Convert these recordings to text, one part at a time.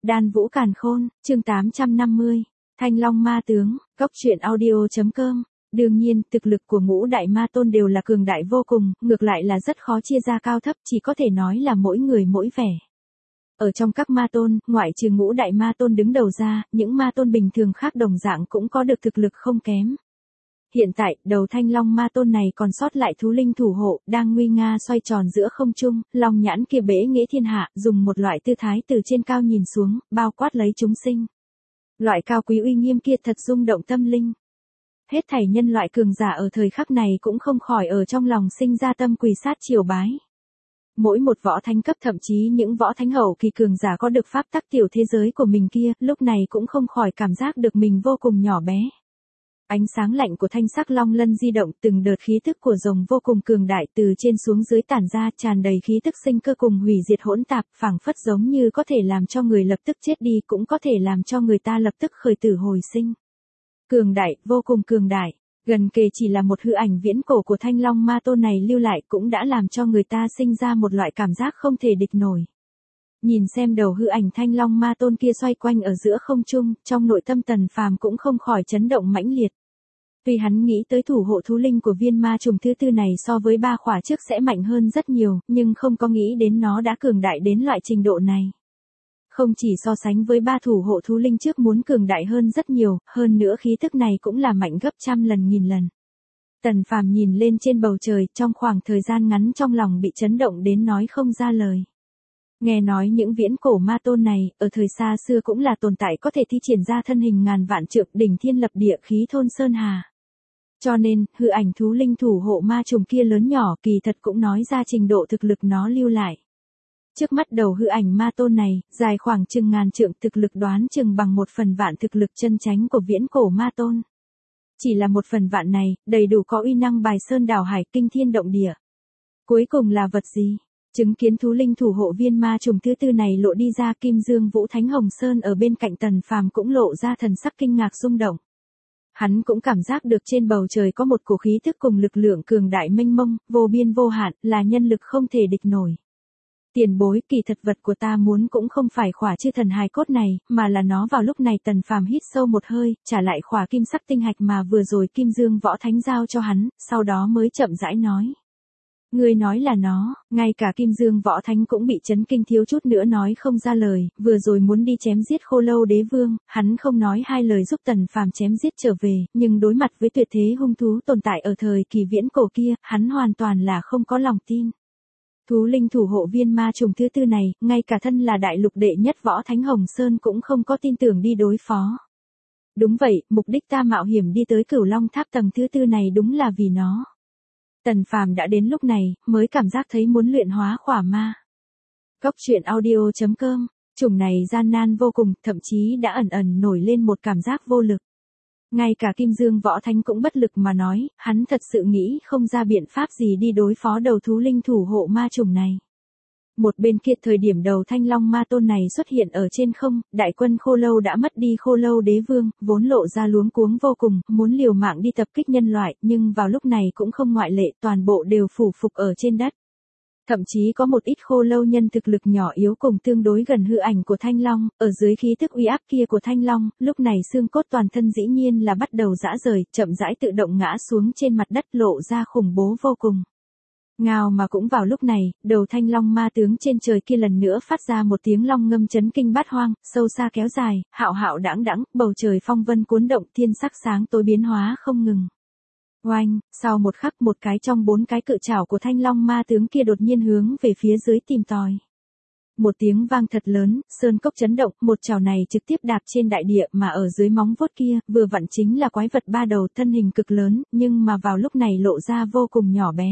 Đan Vũ Càn Khôn, chương 850, Thanh Long Ma Tướng, Cốc truyện audio.com. Đương nhiên, thực lực của ngũ đại ma tôn đều là cường đại vô cùng, ngược lại là rất khó chia ra cao thấp, chỉ có thể nói là mỗi người mỗi vẻ. Ở trong các ma tôn, ngoại trừ ngũ đại ma tôn đứng đầu ra, những ma tôn bình thường khác đồng dạng cũng có được thực lực không kém. Hiện tại, đầu Thanh Long ma tôn này còn sót lại thú linh thủ hộ, đang nguy nga xoay tròn giữa không trung, long nhãn kia bế nghĩa thiên hạ, dùng một loại tư thái từ trên cao nhìn xuống, bao quát lấy chúng sinh. Loại cao quý uy nghiêm kia thật rung động tâm linh. Hết thảy nhân loại cường giả ở thời khắc này cũng không khỏi ở trong lòng sinh ra tâm quỳ sát triều bái. Mỗi một võ thánh cấp, thậm chí những võ thánh hậu kỳ cường giả có được pháp tắc tiểu thế giới của mình kia, lúc này cũng không khỏi cảm giác được mình vô cùng nhỏ bé. Ánh sáng lạnh của thanh sắc long lân di động, từng đợt khí tức của rồng vô cùng cường đại từ trên xuống dưới tản ra, tràn đầy khí tức sinh cơ cùng hủy diệt hỗn tạp, phảng phất giống như có thể làm cho người lập tức chết đi, cũng có thể làm cho người ta lập tức khởi tử hồi sinh. Cường đại, vô cùng cường đại, gần kề chỉ là một hư ảnh viễn cổ của Thanh Long ma tôn này lưu lại cũng đã làm cho người ta sinh ra một loại cảm giác không thể địch nổi. Nhìn xem đầu hư ảnh Thanh Long ma tôn kia xoay quanh ở giữa không trung, trong nội tâm Tần Phàm cũng không khỏi chấn động mãnh liệt. Tuy hắn nghĩ tới thủ hộ thú linh của viên ma trùng thứ tư này so với ba khỏa trước sẽ mạnh hơn rất nhiều, nhưng không có nghĩ đến nó đã cường đại đến loại trình độ này. Không chỉ so sánh với ba thủ hộ thú linh trước muốn cường đại hơn rất nhiều, hơn nữa khí tức này cũng là mạnh gấp trăm lần nghìn lần. Tần Phàm nhìn lên trên bầu trời, trong khoảng thời gian ngắn trong lòng bị chấn động đến nói không ra lời. Nghe nói những viễn cổ ma tôn này, ở thời xa xưa cũng là tồn tại có thể thi triển ra thân hình ngàn vạn trượng, đỉnh thiên lập địa, khí thôn sơn hà. Cho nên, hư ảnh thú linh thủ hộ ma trùng kia lớn nhỏ kỳ thật cũng nói ra trình độ thực lực nó lưu lại. Trước mắt đầu hư ảnh ma tôn này, dài khoảng chừng ngàn trượng, thực lực đoán chừng bằng 1/1000 thực lực chân chánh của viễn cổ ma tôn. Chỉ là 1/1000 này, đầy đủ có uy năng bài sơn đảo hải, kinh thiên động địa. Cuối cùng là vật gì? Chứng kiến thú linh thủ hộ viên ma trùng thứ tư này lộ đi ra, Kim Dương Vũ Thánh Hồng Sơn ở bên cạnh Tần Phàm cũng lộ ra thần sắc kinh ngạc rung động. Hắn cũng cảm giác được trên bầu trời có một cổ khí thức cùng lực lượng cường đại mênh mông, vô biên vô hạn, là nhân lực không thể địch nổi. Tiền bối, kỳ thật vật của ta muốn cũng không phải khỏa chư thần hài cốt này, mà là nó. Vào lúc này Tần Phàm hít sâu một hơi, trả lại khỏa kim sắc tinh hạch mà vừa rồi Kim Dương Võ Thánh giao cho hắn, sau đó mới chậm rãi nói. Ngươi nói là nó, ngay cả Kim Dương Võ Thánh cũng bị chấn kinh thiếu chút nữa nói không ra lời, vừa rồi muốn đi chém giết Khô Lâu Đế Vương, hắn không nói hai lời giúp Tần Phàm chém giết trở về, nhưng đối mặt với tuyệt thế hung thú tồn tại ở thời kỳ viễn cổ kia, hắn hoàn toàn là không có lòng tin. Thú linh thủ hộ viên ma trùng thứ tư này, ngay cả thân là đại lục đệ nhất võ thánh Hồng Sơn cũng không có tin tưởng đi đối phó. Đúng vậy, mục đích ta mạo hiểm đi tới Cửu Long Tháp tầng thứ tư này đúng là vì nó. Tần Phàm đã đến lúc này, mới cảm giác thấy muốn luyện hóa khỏa ma. Cốc truyện audio.com, chủng này gian nan vô cùng, thậm chí đã ẩn ẩn nổi lên một cảm giác vô lực. Ngay cả Kim Dương Võ Thánh cũng bất lực mà nói, hắn thật sự nghĩ không ra biện pháp gì đi đối phó đầu thú linh thủ hộ ma chủng này. Một bên kia thời điểm đầu Thanh Long ma tôn này xuất hiện ở trên không, đại quân Khô Lâu đã mất đi Khô Lâu Đế Vương, vốn lộ ra luống cuống vô cùng, muốn liều mạng đi tập kích nhân loại, nhưng vào lúc này cũng không ngoại lệ, toàn bộ đều phủ phục ở trên đất. Thậm chí có một ít Khô Lâu nhân thực lực nhỏ yếu cùng tương đối gần hư ảnh của Thanh Long, ở dưới khí tức uy áp kia của Thanh Long, lúc này xương cốt toàn thân dĩ nhiên là bắt đầu rã rời, chậm rãi tự động ngã xuống trên mặt đất, lộ ra khủng bố vô cùng. Ngao mà cũng vào lúc này, đầu Thanh Long ma tướng trên trời kia lần nữa phát ra một tiếng long ngâm chấn kinh bát hoang, sâu xa kéo dài, hạo hạo đãng đãng, bầu trời phong vân cuốn động, thiên sắc sáng tối biến hóa không ngừng. Oanh, sau một khắc một cái trong 4 cái cự trảo của Thanh Long ma tướng kia đột nhiên hướng về phía dưới tìm tòi. Một tiếng vang thật lớn, sơn cốc chấn động, một trảo này trực tiếp đạp trên đại địa mà ở dưới móng vuốt kia, vừa vặn chính là quái vật ba đầu, thân hình cực lớn, nhưng mà vào lúc này lộ ra vô cùng nhỏ bé.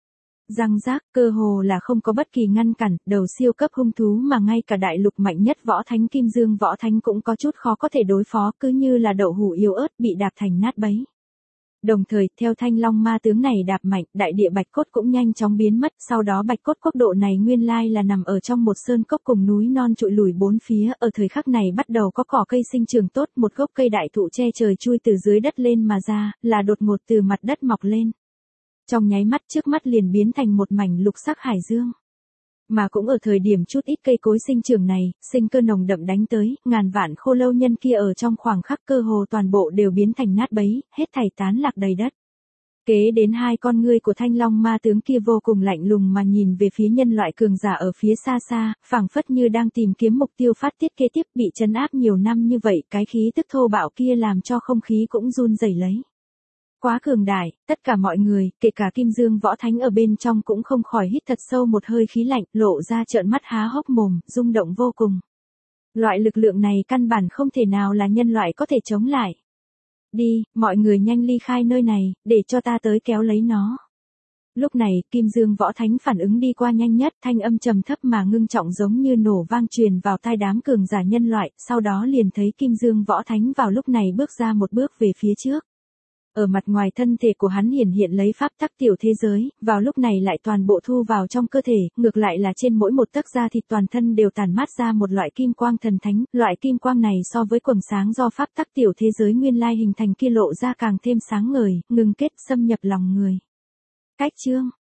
Răng rác, cơ hồ là không có bất kỳ ngăn cản, đầu siêu cấp hung thú mà ngay cả đại lục mạnh nhất võ thánh Kim Dương Võ Thánh cũng có chút khó có thể đối phó, cứ như là đậu hũ yếu ớt bị đạp thành nát bấy. Đồng thời, theo Thanh Long ma tướng này đạp mạnh, đại địa bạch cốt cũng nhanh chóng biến mất, sau đó bạch cốt quốc độ này nguyên lai là nằm ở trong một sơn cốc cùng núi non trụi lùi bốn phía, ở thời khắc này bắt đầu có cỏ cây sinh trưởng tốt, một gốc cây đại thụ che trời chui từ dưới đất lên mà ra, là đột ngột từ mặt đất mọc lên. Trong nháy mắt trước mắt liền biến thành một mảnh lục sắc hải dương. Mà cũng ở thời điểm chút ít cây cối sinh trưởng này, sinh cơ nồng đậm đánh tới, ngàn vạn khô lâu nhân kia ở trong khoảng khắc cơ hồ toàn bộ đều biến thành nát bấy, hết thảy tán lạc đầy đất. Kế đến hai con ngươi của Thanh Long ma tướng kia vô cùng lạnh lùng mà nhìn về phía nhân loại cường giả ở phía xa xa, phảng phất như đang tìm kiếm mục tiêu phát tiết kế tiếp, bị trấn áp nhiều năm như vậy, cái khí tức thô bạo kia làm cho không khí cũng run rẩy lấy. Quá cường đại, tất cả mọi người, kể cả Kim Dương Võ Thánh ở bên trong cũng không khỏi hít thật sâu một hơi khí lạnh, lộ ra trợn mắt há hốc mồm, rung động vô cùng. Loại lực lượng này căn bản không thể nào là nhân loại có thể chống lại. Đi, mọi người nhanh ly khai nơi này, để cho ta tới kéo lấy nó. Lúc này, Kim Dương Võ Thánh phản ứng đi qua nhanh nhất, thanh âm trầm thấp mà ngưng trọng giống như nổ vang truyền vào tai đám cường giả nhân loại, sau đó liền thấy Kim Dương Võ Thánh vào lúc này bước ra một bước về phía trước. Ở mặt ngoài thân thể của hắn hiển hiện lấy pháp tắc tiểu thế giới, vào lúc này lại toàn bộ thu vào trong cơ thể, ngược lại là trên mỗi một tấc da thịt toàn thân đều tản mát ra một loại kim quang thần thánh, loại kim quang này so với quầng sáng do pháp tắc tiểu thế giới nguyên lai hình thành kia lộ ra càng thêm sáng ngời, ngưng kết xâm nhập lòng người. Cách chương